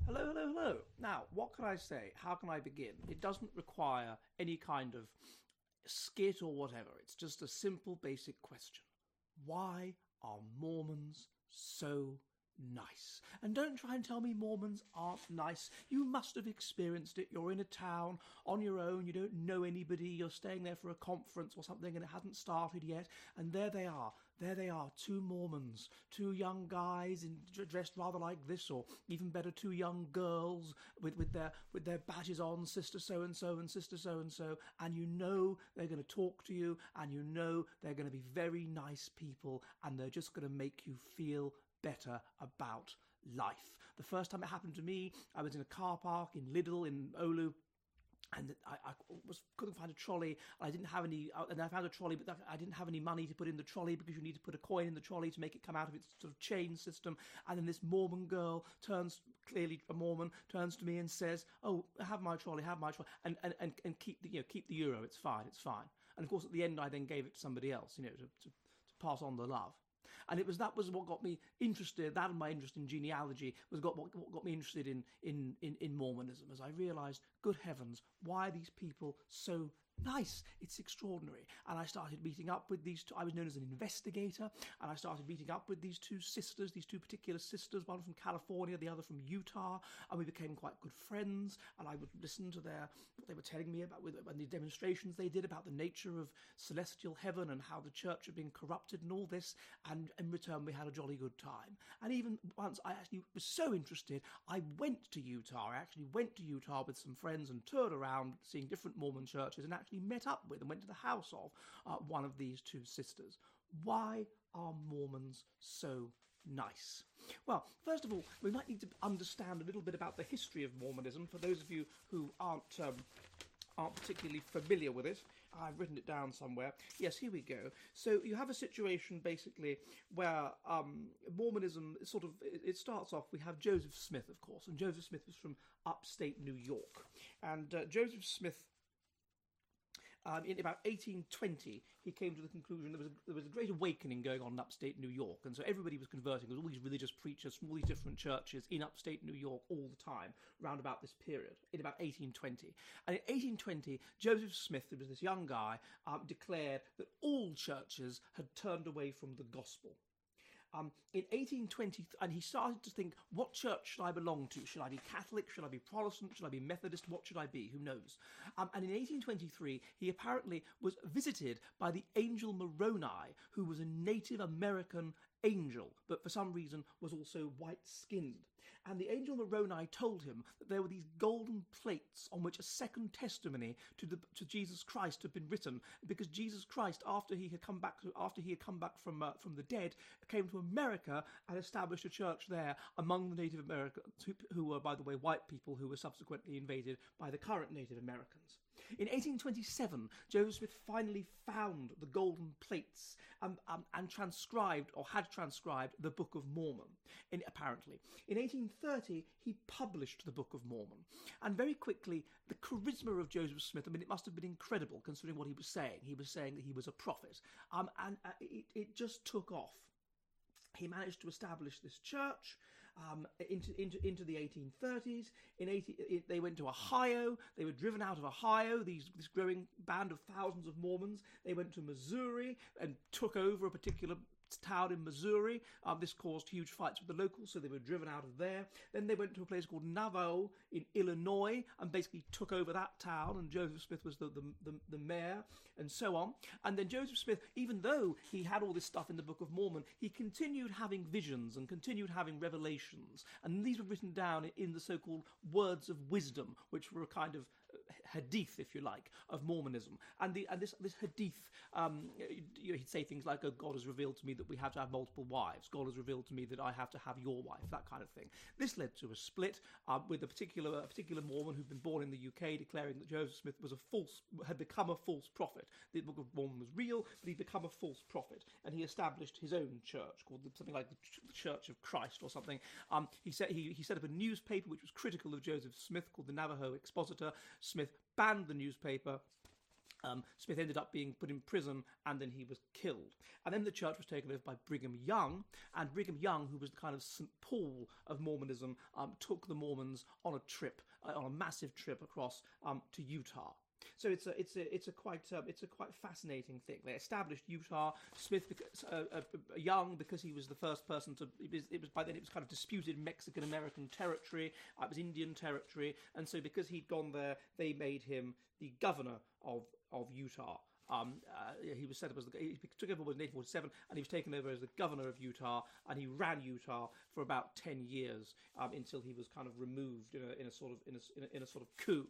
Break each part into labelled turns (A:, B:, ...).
A: Hello, hello, hello. Now, what can I say? How can I begin? It doesn't require any kind of skit or whatever. It's just a simple, basic question. Why are Mormons so nice? And don't try and tell me Mormons aren't nice. You must have experienced it. You're in a town on your own. You don't know anybody. You're staying there for a conference or something and it hasn't started yet. And there they are. There they are, two Mormons, two young guys dressed rather like this, or even better, two young girls with their badges on, sister so and so and sister so and so, and you know they're going to talk to you, and you know they're going to be very nice people, and they're just going to make you feel better about life. The first time it happened to me, I was in a car park in Lidl in Oulu. And I couldn't find a trolley. I didn't have any, and I found a trolley, but I didn't have any money to put in the trolley because you need to put a coin in the trolley to make it come out of its sort of chain system. And then this Mormon girl clearly a Mormon, turns to me and says, "Oh, have my trolley, and keep the euro. It's fine. And of course, at the end, I then gave it to somebody else, to pass on the love. And that was what got me interested. That and my interest in genealogy what got me interested in Mormonism. As I realised, good heavens, why are these people so nice? It's extraordinary. And I started meeting up with these two. I was known as an investigator, and I started meeting up with these two sisters, these two particular sisters, one from California, the other from Utah, and we became quite good friends. And I would listen to what they were telling me about and the demonstrations they did about the nature of celestial heaven and how the church had been corrupted and all this. And in return, we had a jolly good time. And even once I actually was so interested, I went to Utah. I actually went to Utah with some friends and toured around seeing different Mormon churches and actually met up with and went to the house of one of these two sisters. Why are Mormons so nice? Well, first of all, we might need to understand a little bit about the history of Mormonism for those of you who aren't particularly familiar with it. I've written it down somewhere. Yes, here we go. So you have a situation basically where Mormonism it starts off. We have Joseph Smith, of course, and Joseph Smith was from upstate New York, and Joseph Smith. In about 1820, he came to the conclusion there was a great awakening going on in upstate New York, and so everybody was converting. There was all these religious preachers from all these different churches in upstate New York all the time, round about this period, in about 1820. And in 1820, Joseph Smith, who was this young guy, declared that all churches had turned away from the gospel. In 1820, and he started to think, what church should I belong to? Should I be Catholic? Should I be Protestant? Should I be Methodist? What should I be? Who knows? And in 1823, he apparently was visited by the angel Moroni, who was a Native American angel, but for some reason was also white-skinned. And the angel Moroni told him that there were these golden plates on which a second testimony to Jesus Christ had been written, because Jesus Christ, after he had come back from the dead, came to America and established a church there among the Native Americans, who were, by the way, white people who were subsequently invaded by the current Native Americans. In 1827, Joseph Smith finally found the golden plates and transcribed, or had transcribed, the Book of Mormon, apparently. In 1830, he published the Book of Mormon. And very quickly, the charisma of Joseph Smith, it must have been incredible considering what he was saying. He was saying that he was a prophet. It just took off. He managed to establish this church into the 1830s. They went to Ohio. They were driven out of Ohio, this growing band of thousands of Mormons. They went to Missouri and took over a particular town in Missouri. This caused huge fights with the locals, so they were driven out of there. Then they went to a place called Navajo in Illinois and basically took over that town, and Joseph Smith was the mayor, and so on. And then Joseph Smith, even though he had all this stuff in the Book of Mormon, he continued having visions and continued having revelations, and these were written down in the so-called words of wisdom, which were a kind of hadith, if you like, of Mormonism. And this hadith, he'd say things like, "Oh, God has revealed to me that we have to have multiple wives. God has revealed to me that I have to have your wife," that kind of thing. This led to a split with a particular Mormon who'd been born in the UK, declaring that Joseph Smith had become a false prophet. The Book of Mormon was real, but he'd become a false prophet, and he established his own church called something like the Church of Christ or something. He set up a newspaper which was critical of Joseph Smith called the Navajo Expositor. Smith banned the newspaper, Smith ended up being put in prison, and then he was killed. And then the church was taken over by Brigham Young, and Brigham Young, who was the kind of St. Paul of Mormonism, took the Mormons on a trip, on a massive trip across to Utah. So it's a quite fascinating thing. They established Utah. Smith, Young, because he was the first person to. It was by then it was kind of disputed Mexican American territory. It was Indian territory, and so because he'd gone there, they made him the governor of Utah. He was set up as he took over in 1847, and he was taken over as the governor of Utah, and he ran Utah for about 10 years until he was kind of removed in a sort of coup.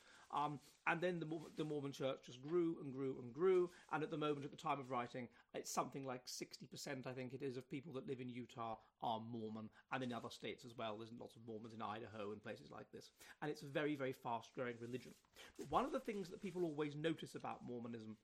A: And then the Mormon church just grew and grew and grew, and at the moment, at the time of writing, it's something like 60%, I think it is, of people that live in Utah are Mormon, and in other states as well. There's lots of Mormons in Idaho and places like this, and it's a very, very fast-growing religion. But one of the things that people always notice about Mormonism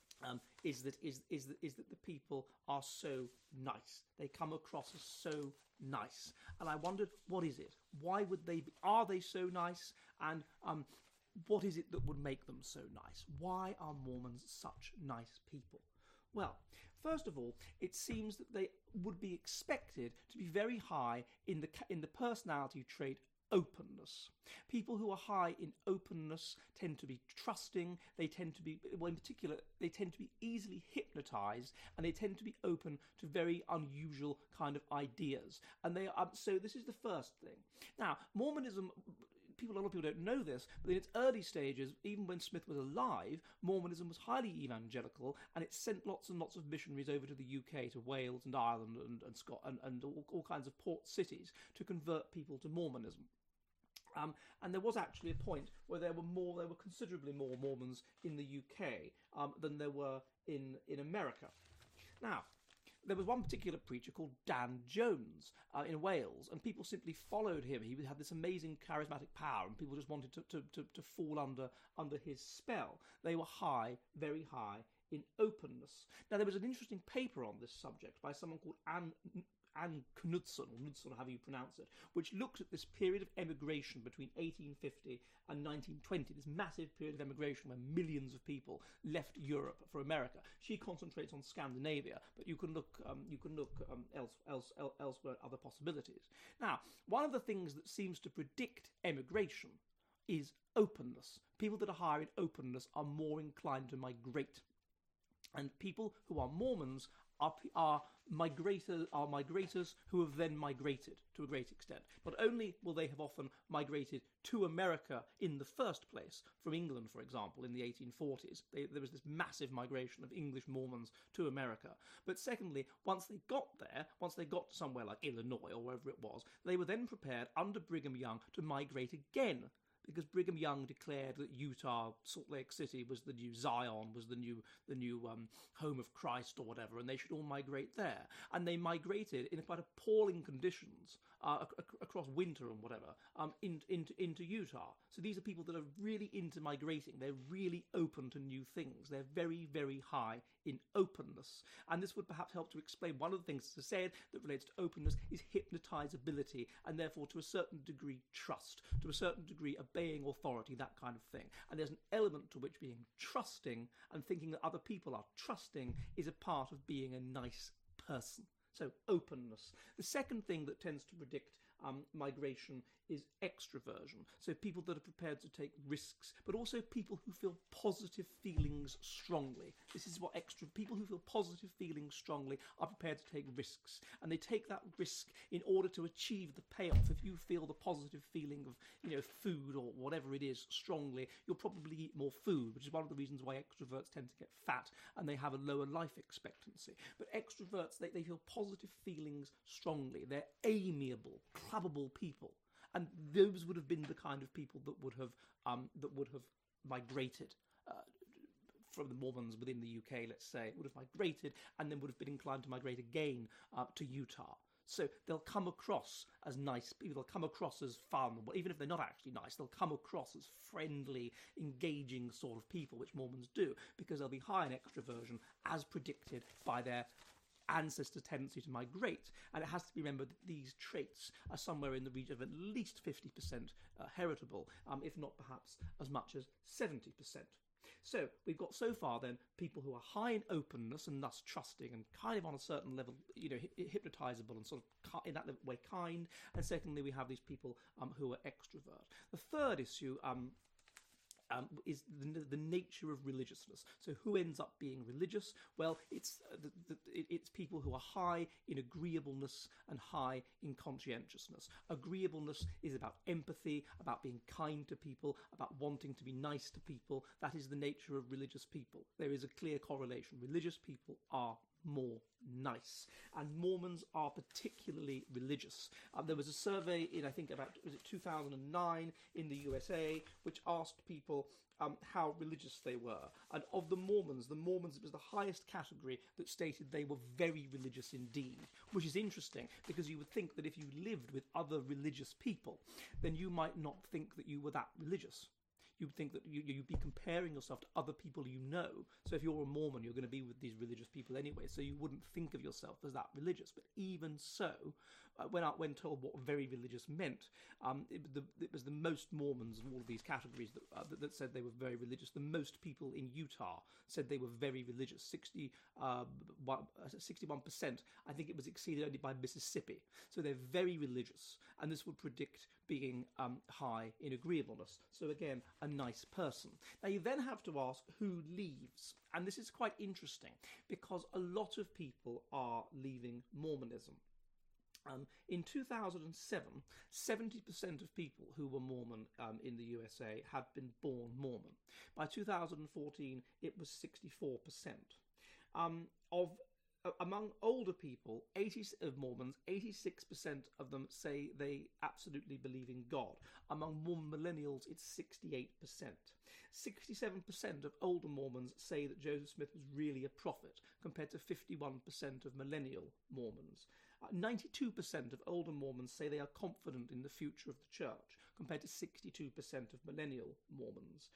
A: is that the people are so nice. They come across as so nice, and I wondered, what is it? Why would they be? Are they so nice? And what is it that would make them so nice? Why are Mormons such nice people? Well, first of all, it seems that they would be expected to be very high in the personality trait openness. People who are high in openness tend to be trusting. They tend to be, well, in particular, they tend to be easily hypnotized, and they tend to be open to very unusual kind of ideas. And they are, so this is the first thing. Now, Mormonism, a lot of people don't know this, but in its early stages, even when Smith was alive, Mormonism was highly evangelical, and it sent lots and lots of missionaries over to the UK, to Wales and Ireland and Scotland and all kinds of port cities to convert people to Mormonism. And there was actually a point where there were considerably more Mormons in the UK than there were in America. Now, there was one particular preacher called Dan Jones in Wales, and people simply followed him. He had this amazing charismatic power, and people just wanted to fall under his spell. They were high, very high in openness. Now, there was an interesting paper on this subject by someone called Anne Knudsen, or Knudsen, however you pronounce it, which looked at this period of emigration between 1850 and 1920, this massive period of emigration where millions of people left Europe for America. She concentrates on Scandinavia, but you can look elsewhere at other possibilities. Now, one of the things that seems to predict emigration is openness. People that are higher in openness are more inclined to migrate, and people who are Mormons are migrators who have then migrated to a great extent. Not only will they have often migrated to America in the first place, from England, for example, in the 1840s. There was this massive migration of English Mormons to America. But secondly, once they got to somewhere like Illinois or wherever it was, they were then prepared under Brigham Young to migrate again, because Brigham Young declared that Utah, Salt Lake City, was the new Zion, was the new home of Christ or whatever, and they should all migrate there. And they migrated in quite appalling conditions across winter and whatever into Utah. So these are people that are really into migrating. They're really open to new things. They're very, very high in openness. And this would perhaps help to explain one of the things that's said that relates to openness is hypnotizability, and therefore to a certain degree trust, to a certain degree obeying authority, that kind of thing. And there's an element to which being trusting and thinking that other people are trusting is a part of being a nice person. So openness. The second thing that tends to predict migration is extroversion. So people that are prepared to take risks, but also people who feel positive feelings strongly. This is what people who feel positive feelings strongly are prepared to take risks. And they take that risk in order to achieve the payoff. If you feel the positive feeling of, food or whatever it is strongly, you'll probably eat more food, which is one of the reasons why extroverts tend to get fat and they have a lower life expectancy. But extroverts, they feel positive feelings strongly. They're amiable, clubbable people. And those would have been the kind of people that would have migrated from the Mormons within the UK, let's say, would have migrated and then would have been inclined to migrate again to Utah. So they'll come across as nice people, they'll come across as fun, even if they're not actually nice, they'll come across as friendly, engaging sort of people, which Mormons do, because they'll be high in extroversion as predicted by their ancestor tendency to migrate. And it has to be remembered that these traits are somewhere in the region of at least 50% heritable, if not perhaps as much as 70% So we've got so far then people who are high in openness and thus trusting and kind of on a certain level, hypnotizable and sort of in that way kind. And secondly, we have these people who are extrovert. The third issue is the nature of religiousness. So who ends up being religious? Well, it's people who are high in agreeableness and high in conscientiousness. Agreeableness is about empathy, about being kind to people, about wanting to be nice to people. That is the nature of religious people. There is a clear correlation. Religious people are more nice, and Mormons are particularly religious. There was a survey in, I think, about 2009 in the USA, which asked people how religious they were, and of the Mormons, it was the highest category that stated they were very religious indeed, which is interesting because you would think that if you lived with other religious people, then you might not think that you were that religious. You'd think that you'd be comparing yourself to other people you know. So if you're a Mormon, you're going to be with these religious people anyway, so you wouldn't think of yourself as that religious. But even so, when told what very religious meant, it was the most Mormons of all of these categories that said they were very religious. The most people in Utah said they were very religious, 61%. I think it was exceeded only by Mississippi. So they're very religious, and this would predict being high in agreeableness. So again, a nice person. Now you then have to ask who leaves, and this is quite interesting because a lot of people are leaving Mormonism. In 2007, 70% of people who were Mormon in the USA had been born Mormon. By 2014, it was 64%. Among older people, of Mormons, 86% of them say they absolutely believe in God. Among Mormon millennials, it's 68%. 67% of older Mormons say that Joseph Smith was really a prophet, compared to 51% of millennial Mormons. 92% of older Mormons say they are confident in the future of the church, compared to 62% of millennial Mormons.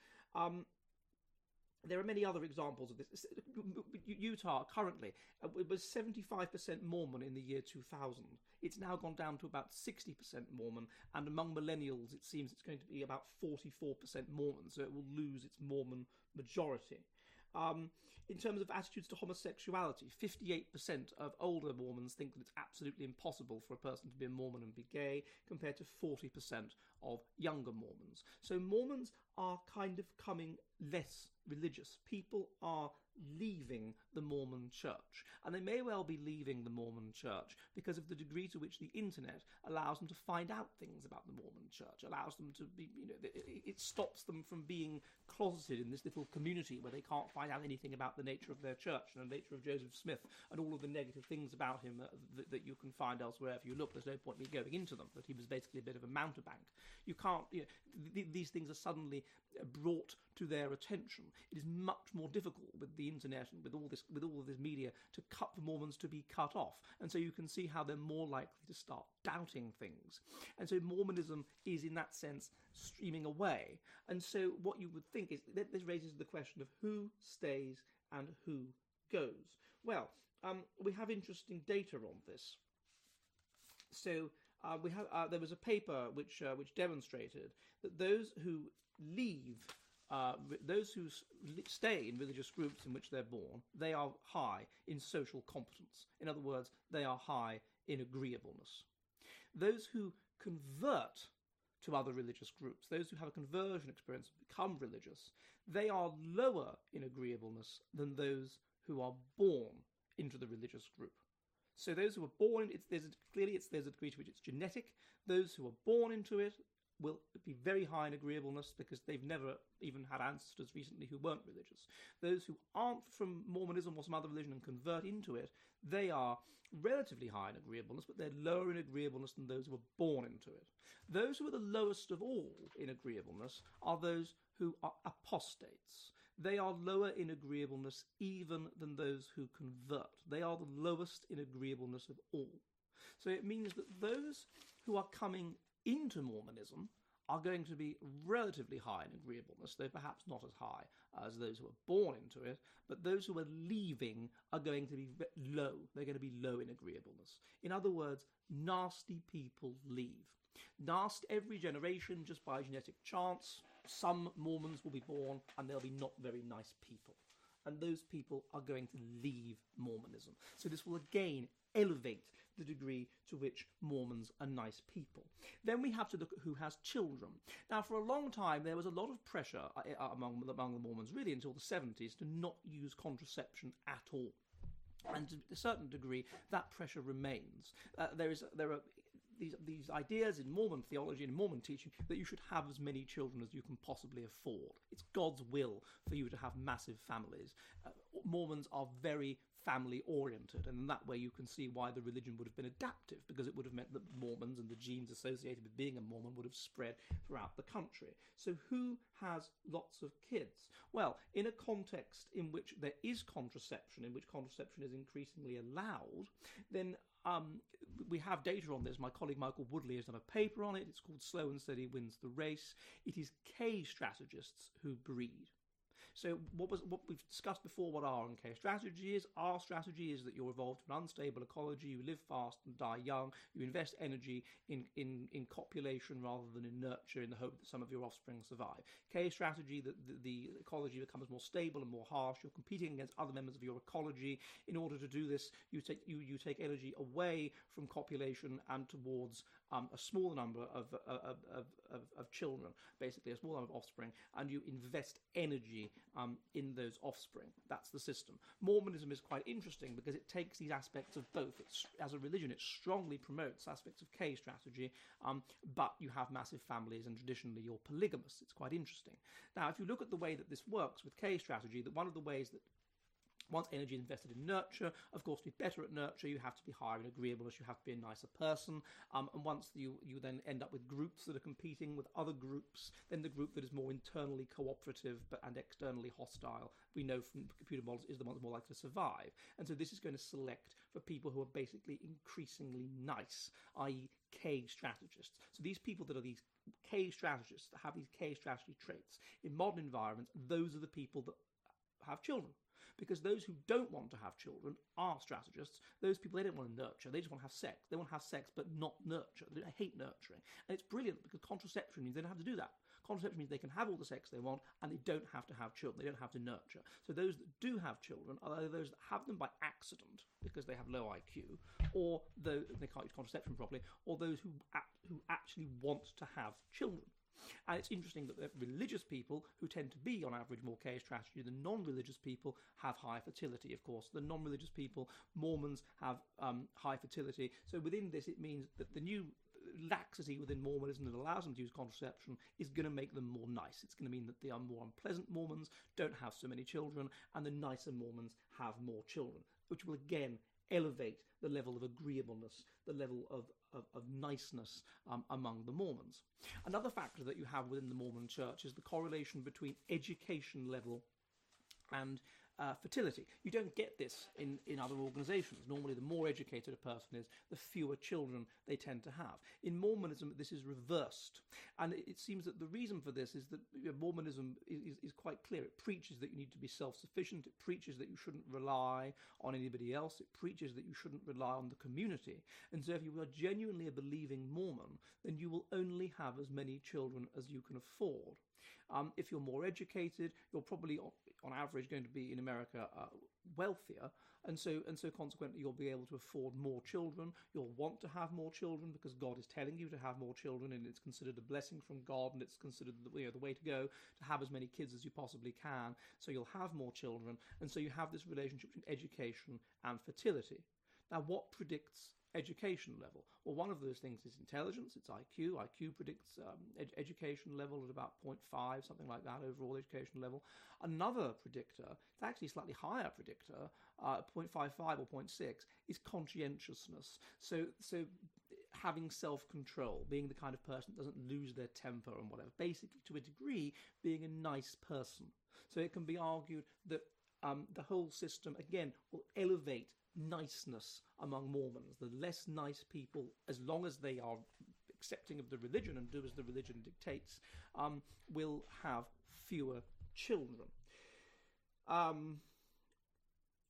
A: There are many other examples of this. Utah, currently, it was 75% Mormon in the year 2000. It's now gone down to about 60% Mormon, and among millennials, it seems it's going to be about 44% Mormon, so it will lose its Mormon majority. In terms of attitudes to homosexuality, 58% of older Mormons think that it's absolutely impossible for a person to be a Mormon and be gay, compared to 40% of younger Mormons. So Mormons are kind of becoming less religious. People are leaving the Mormon church, and they may well be leaving the Mormon church because of the degree to which the internet allows them to find out things about the Mormon church, allows them to be, it stops them from being closeted in this little community where they can't find out anything about the nature of their church and the nature of Joseph Smith and all of the negative things about him that you can find elsewhere if you look. There's no point in me going into them, that he was basically a bit of a mountebank. You can't, these things are suddenly brought to their attention. It is much more difficult with the internet and with all of this media to cut the Mormons to be cut off, and so you can see how they're more likely to start doubting things. And so Mormonism is, in that sense, streaming away. And so what you would think is that this raises the question of who stays and who goes. Well, we have interesting data on this. So there was a paper which demonstrated that those who leave, those who stay in religious groups in which they're born, they are high in social competence. In other words, they are high in agreeableness. Those who convert to other religious groups, those who have a conversion experience and become religious, they are lower in agreeableness than those who are born into the religious group. So those who are born, there's a degree to which it's genetic. Those who are born into it will be very high in agreeableness because they've never even had ancestors recently who weren't religious. Those who aren't from Mormonism or some other religion and convert into it, they are relatively high in agreeableness, but they're lower in agreeableness than those who are born into it. Those who are the lowest of all in agreeableness are those who are apostates. They are lower in agreeableness even than those who convert. They are the lowest in agreeableness of all. So it means that those who are coming into Mormonism are going to be relatively high in agreeableness, though perhaps not as high as those who are born into it, but those who are leaving are going to be low. They're going to be low in agreeableness. In other words, nasty people leave. Every generation, just by genetic chance, some Mormons will be born and they'll be not very nice people. And those people are going to leave Mormonism. So this will again elevate the degree to which Mormons are nice people. Then we have to look at who has children. Now, for a long time, there was a lot of pressure among the Mormons, really until the 70s, to not use contraception at all. And to a certain degree, that pressure remains. There are these ideas in Mormon theology and Mormon teaching that you should have as many children as you can possibly afford. It's God's will for you to have massive families. Mormons are very family-oriented, and in that way you can see why the religion would have been adaptive, because it would have meant that Mormons and the genes associated with being a Mormon would have spread throughout the country. So who has lots of kids? Well, in a context in which there is contraception, in which contraception is increasingly allowed, then we have data on this. My colleague Michael Woodley has done a paper on it. It's called Slow and Steady Wins the Race. It is K strategists who breed. So what we've discussed before, what R and K strategy is. R strategy is that you're evolved to an unstable ecology, you live fast and die young, you invest energy in copulation rather than in nurture in the hope that some of your offspring survive. K strategy, that the ecology becomes more stable and more harsh, you're competing against other members of your ecology. In order to do this, you take energy away from copulation and towards a smaller number of children, basically a small number of offspring, and you invest energy in those offspring. That's the system. Mormonism is quite interesting because it takes these aspects of both. As a religion, it strongly promotes aspects of K strategy, but you have massive families and traditionally you're polygamous. It's quite interesting. Now, if you look at the way that this works with K strategy, that one of the ways that once energy is invested in nurture, of course, to be better at nurture, you have to be higher in agreeableness, you have to be a nicer person. And once you then end up with groups that are competing with other groups, then the group that is more internally cooperative and externally hostile, we know from computer models, is the one that's more likely to survive. And so this is going to select for people who are basically increasingly nice, i.e. K strategists. So these people that are these K strategists, that have these K strategy traits, in modern environments, those are the people that have children. Because those who don't want to have children are strategists. Those people, they don't want to nurture. They just want to have sex. They want to have sex but not nurture. They hate nurturing. And it's brilliant because contraception means they don't have to do that. Contraception means they can have all the sex they want and they don't have to have children. They don't have to nurture. So those that do have children are either those that have them by accident because they have low IQ, or they can't use contraception properly, or those who actually want to have children. And it's interesting that the religious people, who tend to be, on average, more K strategy than non-religious people, have high fertility, of course. The non-religious people, Mormons, have high fertility. So within this, it means that the new laxity within Mormonism that allows them to use contraception is going to make them more nice. It's going to mean that the more unpleasant Mormons don't have so many children, and the nicer Mormons have more children, which will again elevate the level of agreeableness, the level of niceness among the Mormons. Another factor that you have within the Mormon church is the correlation between education level and fertility. You don't get this in other organizations. Normally, the more educated a person is, the fewer children they tend to have. In Mormonism, this is reversed. And it seems that the reason for this is that Mormonism is quite clear. It preaches that you need to be self-sufficient. It preaches that you shouldn't rely on anybody else. It preaches that you shouldn't rely on the community. And so if you are genuinely a believing Mormon, then you will only have as many children as you can afford. If you're more educated, you're probably, on average, going to be in America wealthier, and so consequently you'll be able to afford more children. You'll want to have more children because God is telling you to have more children, and it's considered a blessing from God, and it's considered the way to go, to have as many kids as you possibly can. So you'll have more children, and so you have this relationship between education and fertility. Now, what predicts education level? Well, one of those things is intelligence. It's IQ. IQ predicts education level at about 0.5, something like that, overall education level. Another predictor, it's actually a slightly higher predictor, 0.55 or 0.6, is conscientiousness. So having self-control, being the kind of person that doesn't lose their temper and whatever, basically to a degree being a nice person. So it can be argued that the whole system, again, will elevate niceness among Mormons. The less nice people, as long as they are accepting of the religion and do as the religion dictates, will have fewer children.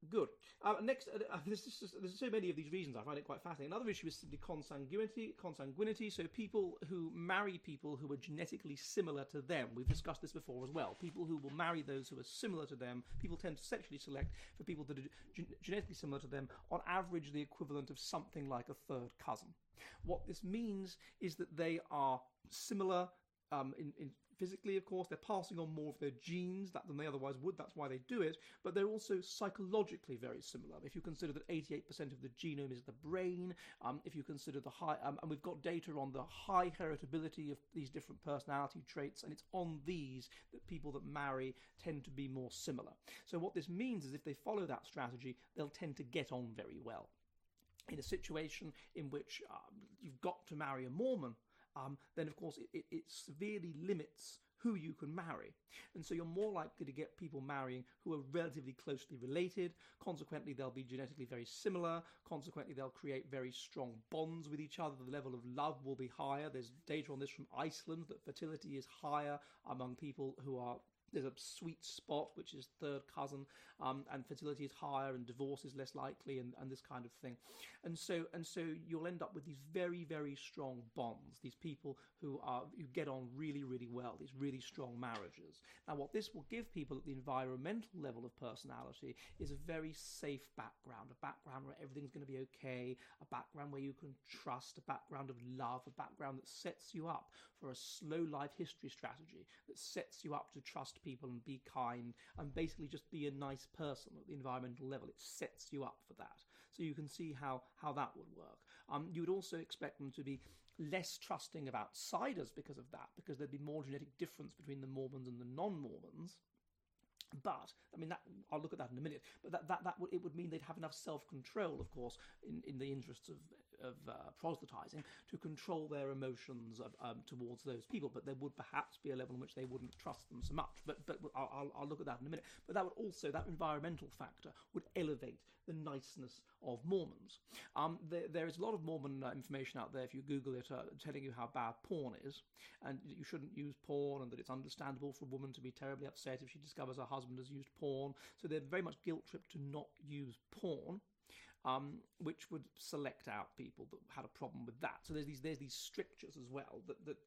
A: Good. Next, there's so many of these reasons. I find it quite fascinating. Another issue is simply consanguinity. Consanguinity. So people who marry people who are genetically similar to them. We've discussed this before as well. People who will marry those who are similar to them. People tend to sexually select for people that are genetically similar to them. On average, the equivalent of something like a third cousin. What this means is that they are similar in physically, of course. They're passing on more of their genes than they otherwise would. That's why they do it. But they're also psychologically very similar. If you consider that 88% of the genome is the brain, if you consider the high, and we've got data on the high heritability of these different personality traits, and it's on these that people that marry tend to be more similar. So what this means is if they follow that strategy, they'll tend to get on very well. In a situation in which you've got to marry a Mormon, then of course it severely limits who you can marry. And so you're more likely to get people marrying who are relatively closely related. Consequently, they'll be genetically very similar. Consequently, they'll create very strong bonds with each other. The level of love will be higher. There's data on this from Iceland that fertility is higher among people who are... There's a sweet spot, which is third cousin, and fertility is higher, and divorce is less likely, and this kind of thing. And so you'll end up with these very, very strong bonds. These people who get on really, really well. These really strong marriages. Now, what this will give people at the environmental level of personality is a very safe background, a background where everything's going to be okay, a background where you can trust, a background of love, a background that sets you up for a slow life history strategy that sets you up to trust people and be kind and basically just be a nice person at the environmental level. It sets you up for that. So you can see how that would work. You would also expect them to be less trusting of outsiders because of that, because there'd be more genetic difference between the Mormons and the non-Mormons. But I mean, I'll look at that in a minute. But it would mean they'd have enough self-control, of course, in the interests of proselytizing, to control their emotions towards those people. But there would perhaps be a level in which they wouldn't trust them so much. But I'll look at that in a minute. But that would also, that environmental factor would elevate the niceness of Mormons. There is a lot of Mormon information out there, if you Google it, telling you how bad porn is, and that you shouldn't use porn, and that it's understandable for a woman to be terribly upset if she discovers her husband has used porn. So they're very much guilt-tripped to not use porn, which would select out people that had a problem with that. So there's these strictures as well,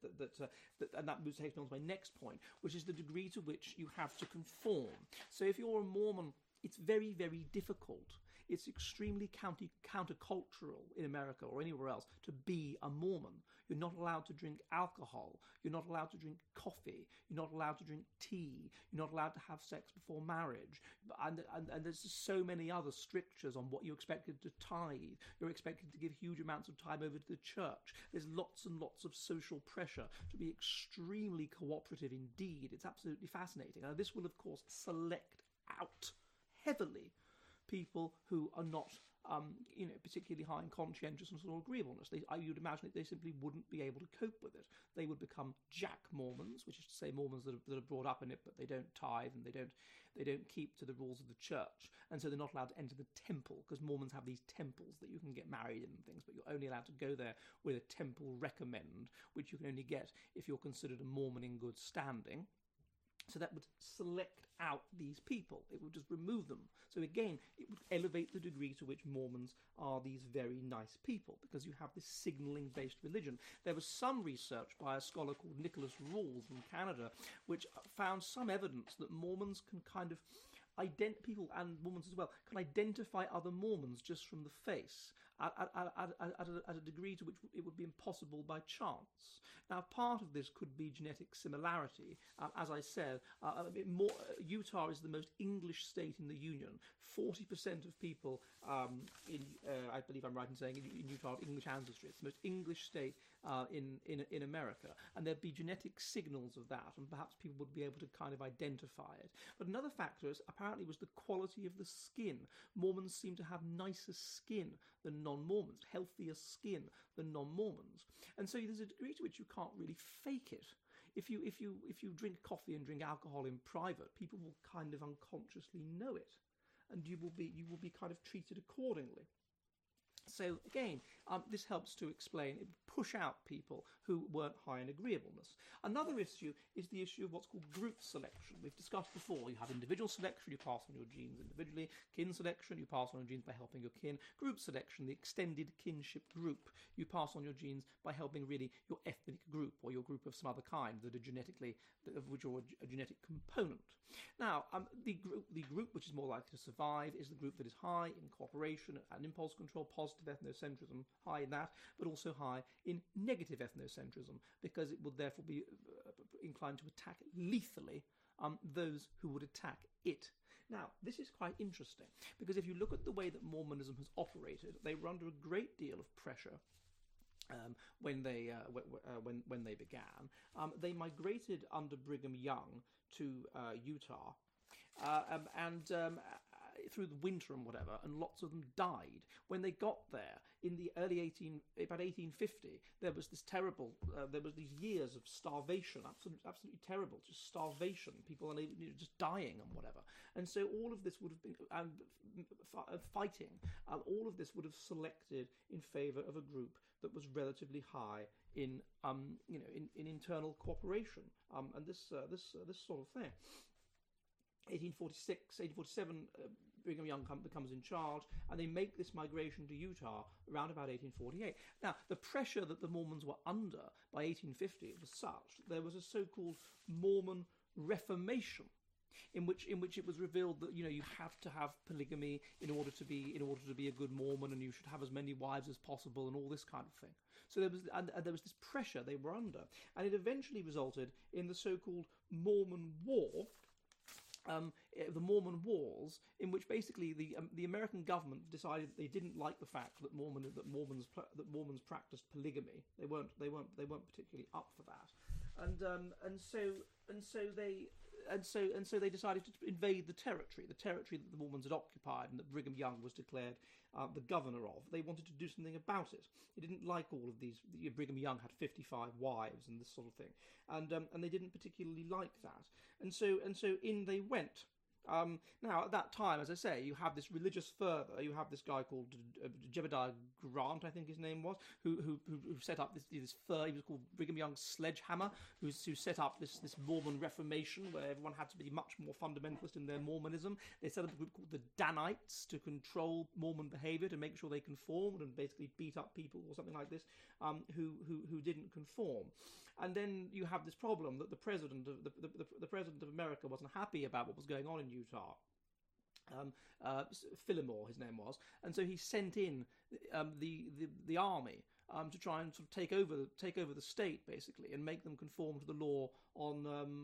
A: and that moves taken on to my next point, which is the degree to which you have to conform. So if you're a Mormon, it's very, very difficult. It's extremely countercultural in America or anywhere else to be a Mormon. You're not allowed to drink alcohol. You're not allowed to drink coffee. You're not allowed to drink tea. You're not allowed to have sex before marriage. And there's just so many other strictures on what you're expected to tithe. You're expected to give huge amounts of time over to the church. There's lots and lots of social pressure to be extremely cooperative indeed. It's absolutely fascinating. Now, this will, of course, select out heavily people who are not, particularly high in conscientiousness or agreeableness. You'd imagine that they simply wouldn't be able to cope with it. They would become Jack Mormons, which is to say Mormons that are brought up in it, but they don't tithe and they don't keep to the rules of the church, and so they're not allowed to enter the temple, because Mormons have these temples that you can get married in and things, but you're only allowed to go there with a temple recommend, which you can only get if you're considered a Mormon in good standing. So that would select out these people. It would just remove them. So again, it would elevate the degree to which Mormons are these very nice people, because you have this signalling-based religion. There was some research by a scholar called Nicholas Rawls from Canada, which found some evidence that Mormons can kind of people and Mormons as well can identify other Mormons just from the face at a degree to which it would be impossible by chance. Now, part of this could be genetic similarity. As I said, Utah is the most English state in the Union. 40% of people, I believe I'm right in saying, in Utah have English ancestry. It's the most English state in America, and there'd be genetic signals of that, and perhaps people would be able to kind of identify it. But another factor apparently was the quality of the skin. Mormons seem to have nicer skin than non-Mormons, healthier skin than non-Mormons, and so there's a degree to which you can't really fake it. If you drink coffee and drink alcohol in private, people will kind of unconsciously know it, and you will be kind of treated accordingly. So again, this helps to explain, push out people who weren't high in agreeableness. Another issue is the issue of what's called group selection. We've discussed before, you have individual selection, you pass on your genes individually. Kin selection, you pass on your genes by helping your kin. Group selection, the extended kinship group, you pass on your genes by helping really your ethnic group or your group of some other kind that are genetically, of which are a genetic component. Now, the group which is more likely to survive is the group that is high in cooperation and impulse control, positive ethnocentrism, high in that, but also high in negative ethnocentrism, because it would therefore be inclined to attack lethally those who would attack it. Now, this is quite interesting, because if you look at the way that Mormonism has operated, they were under a great deal of pressure when they began. They migrated under Brigham Young to Utah, through the winter and whatever, and lots of them died. When they got there in the early about 1850, there was this terrible, there was these years of starvation, absolutely terrible, just starvation, people just dying and whatever. And so all of this would have been, fighting, all of this would have selected in favour of a group that was relatively high in internal cooperation, and this sort of thing. 1846, 1847, Brigham Young becomes in charge, and they make this migration to Utah around about 1848. Now, the pressure that the Mormons were under by 1850 was such that there was a so-called Mormon Reformation, in which it was revealed that you have to have polygamy in order to be a good Mormon, and you should have as many wives as possible, and all this kind of thing. So there was this pressure they were under, and it eventually resulted in the so-called Mormon War. The Mormon Wars, in which basically the American government decided they didn't like the fact that Mormons practiced polygamy. They weren't particularly up for that, and so they decided to invade the territory that the Mormons had occupied and that Brigham Young was declared the governor of. They wanted to do something about it. They didn't like all of these. Brigham Young had 55 wives and this sort of thing, and they didn't particularly like that. And so in they went. Now, at that time, as I say, you have this religious fervour. You have this guy called Jebediah Grant, I think his name was, who set up this he was called Brigham Young's Sledgehammer, who set up this Mormon Reformation, where everyone had to be much more fundamentalist in their Mormonism. They set up a group called the Danites to control Mormon behaviour, to make sure they conformed and basically beat up people or something like this who didn't conform. And then you have this problem that the president of America wasn't happy about what was going on in Utah. Fillmore, his name was, and so he sent in the army to try and sort of take over the state basically, and make them conform to the law on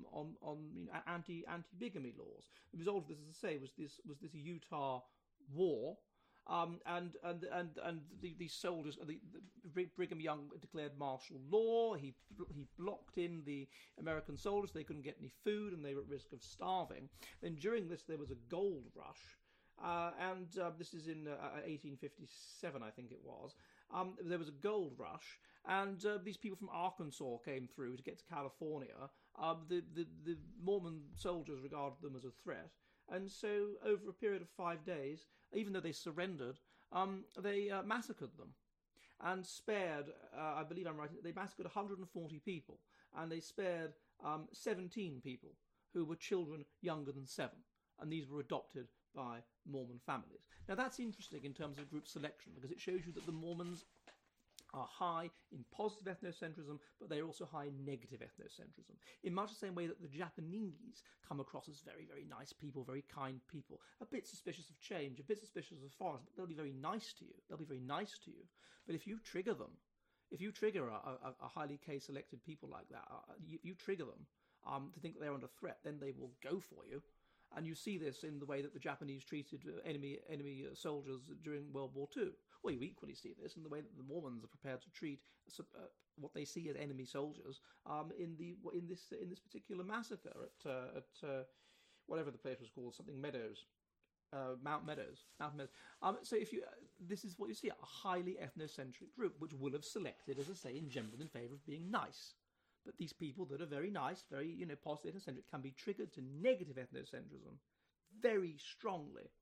A: anti-bigamy laws. The result of this, as I say, was this Utah war. And these soldiers, Brigham Young declared martial law. He blocked in the American soldiers. They couldn't get any food, and they were at risk of starving. Then during this, there was a gold rush, and this is in 1857, I think it was. There was a gold rush, and these people from Arkansas came through to get to California. The Mormon soldiers regarded them as a threat. And so, over a period of 5 days, even though they surrendered, they massacred them and spared, I believe I'm right, they massacred 140 people, and they spared 17 people who were children younger than 7, and these were adopted by Mormon families. Now, that's interesting in terms of group selection, because it shows you that the Mormons are high in positive ethnocentrism, but they're also high in negative ethnocentrism, in much the same way that the Japanese come across as very, very nice people, very kind people, a bit suspicious of change, a bit suspicious of foreigners, but they'll be very nice to you. They'll be very nice to you. But if you trigger them, if you trigger a highly K-selected people like that, you trigger them to think that they're under threat, then they will go for you. And you see this in the way that the Japanese treated enemy soldiers during World War II. Well, you equally see this in the way that the Mormons are prepared to treat what they see as enemy soldiers in this particular massacre at whatever the place was called, something Meadows. Mount Meadows. So this is what you see, a highly ethnocentric group, which will have selected, as I say, in general, in favour of being nice. But these people that are very nice, very positive ethnocentric, can be triggered to negative ethnocentrism very strongly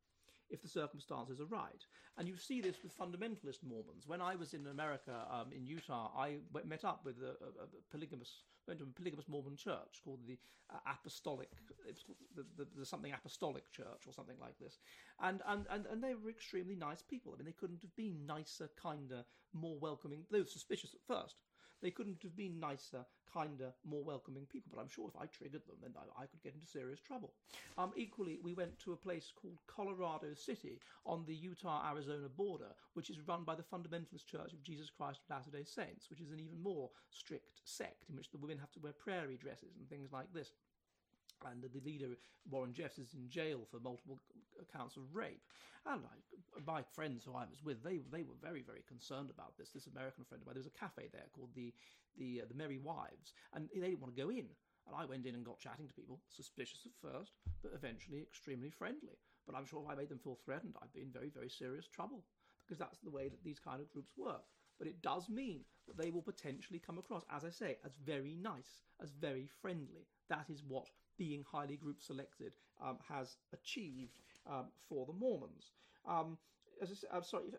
B: if the circumstances are right. And you see this with fundamentalist Mormons. When I was in America, in Utah, I met up with went to a polygamous Mormon church called the Apostolic, it's the something Apostolic Church or something like this. And they were extremely nice people. I mean, they couldn't have been nicer, kinder, more welcoming. They were suspicious at first. They couldn't have been nicer, kinder, more welcoming people, but I'm sure if I triggered them, then I could get into serious trouble. Equally, we went to a place called Colorado City on the Utah-Arizona border, which is run by the Fundamentalist Church of Jesus Christ of Latter-day Saints, which is an even more strict sect in which the women have to wear prairie dresses and things like this. And the leader, Warren Jeffs, is in jail for multiple counts of rape. And my friends who I was with, they were very, very concerned about this. This American friend of mine, there was a cafe there called the Merry Wives, and they didn't want to go in. And I went in and got chatting to people, suspicious at first, but eventually extremely friendly. But I'm sure if I made them feel threatened, I'd be in very, very serious trouble, because that's the way that these kind of groups work. But it does mean that they will potentially come across, as I say, as very nice, as very friendly. That is what being highly group selected has achieved for the Mormons. As I say, I'm sorry.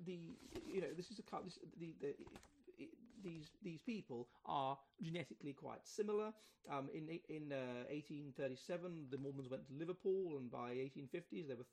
B: These people are genetically quite similar. In 1837, the Mormons went to Liverpool, and by 1850s there were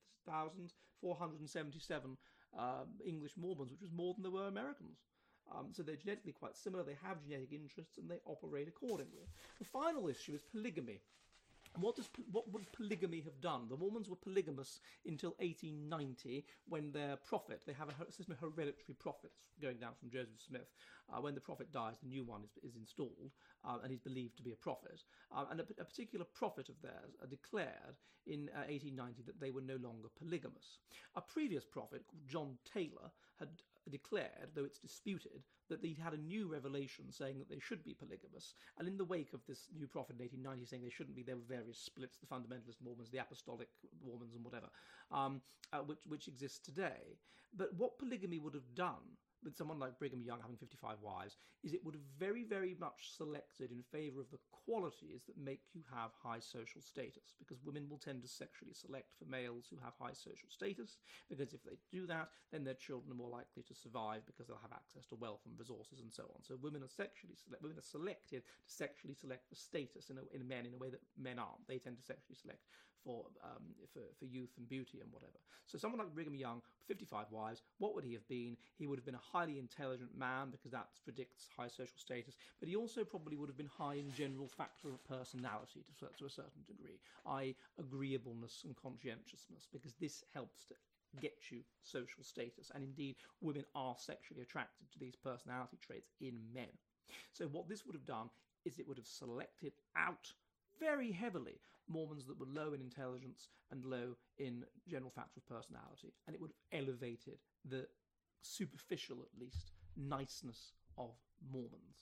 B: 30,477 English Mormons, which was more than there were Americans. So they're genetically quite similar, they have genetic interests, and they operate accordingly. The final issue is polygamy. What would polygamy have done? The Mormons were polygamous until 1890, when their prophet, they have a system of hereditary prophets going down from Joseph Smith. When the prophet dies, the new one is installed, and he's believed to be a prophet. And a particular prophet of theirs declared in 1890 that they were no longer polygamous. A previous prophet, called John Taylor, had declared, though it's disputed, that he'd had a new revelation saying that they should be polygamous. And in the wake of this new prophet in 1890 saying they shouldn't be, there were various splits, the fundamentalist Mormons, the apostolic Mormons, and whatever, which exists today. But what polygamy would have done with someone like Brigham Young having 55 wives is it would have very, very much selected in favour of the qualities that make you have high social status, because women will tend to sexually select for males who have high social status, because if they do that, then their children are more likely to survive because they'll have access to wealth and resources and so on. So women are selected to sexually select for status in men in a way that men aren't. They tend to sexually select for youth and beauty and whatever. So someone like Brigham Young, 55 wives, what would he have been? He would have been a highly intelligent man, because that predicts high social status, but he also probably would have been high in general factor of personality to a certain degree, i.e. agreeableness and conscientiousness, because this helps to get you social status, and indeed women are sexually attracted to these personality traits in men. So what this would have done is it would have selected out very heavily Mormons that were low in intelligence and low in general factor of personality, and it would have elevated the superficial, at least, niceness of Mormons.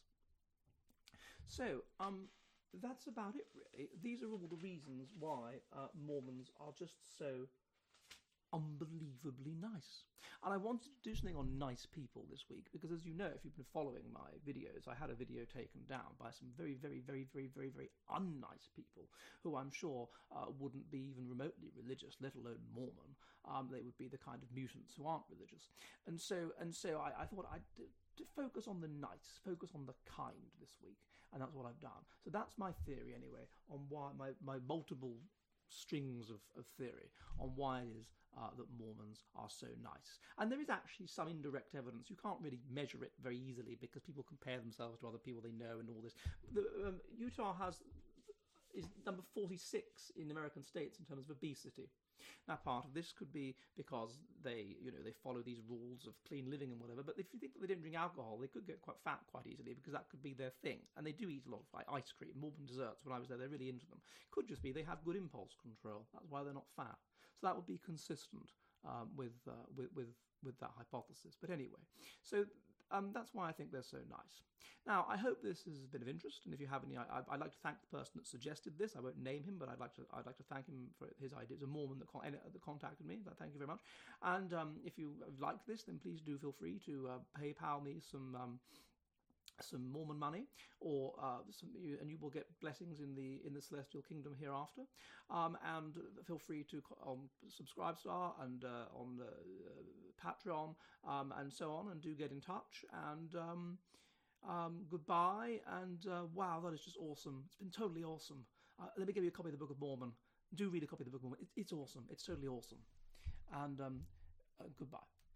B: So, that's about it, really. These are all the reasons why Mormons are just so unbelievably nice. And I wanted to do something on nice people this week, because as you know, if you've been following my videos, I had a video taken down by some very, very, very, very, very, very unnice people who I'm sure wouldn't be even remotely religious, let alone Mormon. They would be the kind of mutants who aren't religious. And so I thought I'd to focus on the nice, focus on the kind this week, and that's what I've done. So that's my theory anyway, on why my multiple strings of theory on why it is that Mormons are so nice. And there is actually some indirect evidence. You can't really measure it very easily because people compare themselves to other people they know and all this. Utah is number 46 in American states in terms of obesity. Now, part of this could be because they follow these rules of clean living and whatever, but if you think that they didn't drink alcohol, they could get quite fat quite easily, because that could be their thing. And they do eat a lot of like ice cream, Mormon desserts. When I was there, they're really into them. Could just be they have good impulse control. That's why they're not fat. So that would be consistent with that hypothesis. But anyway, so that's why I think they're so nice. Now, I hope this is a bit of interest, and if you have any, I'd like to thank the person that suggested this. I won't name him, but I'd like to thank him for his idea. It was a Mormon that contacted me. Thank you very much. And if you like this, then please do feel free to PayPal me some some Mormon money, or and you will get blessings in the celestial kingdom hereafter. And feel free to on Subscribestar and on Patreon and so on, and do get in touch. And goodbye. And wow, that is just awesome. It's been totally awesome. Let me give you a copy of the Book of Mormon. Do read a copy of the Book of Mormon. It's awesome. It's totally awesome. And goodbye.